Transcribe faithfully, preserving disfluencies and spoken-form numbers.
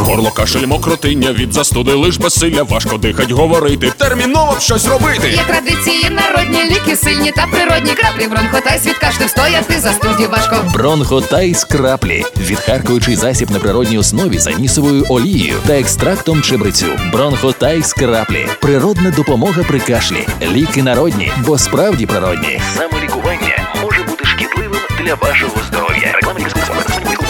Горло, кашель, мокротиння, від застуди лиш безсилля, важко дихать, говорити, терміново б щось робити. Є традиції, народні ліки, сильні та природні краплі. Бронхотайс від кашлю встояти застуді важко. Бронхотайс краплі. Відхаркуючий засіб на природній основі з анісовою олією та екстрактом чебрецю. Бронхотайс краплі. Природна допомога при кашлі. Ліки народні, бо справді природні. Самолікування може бути шкідливим для вашого здоров'я. Реклама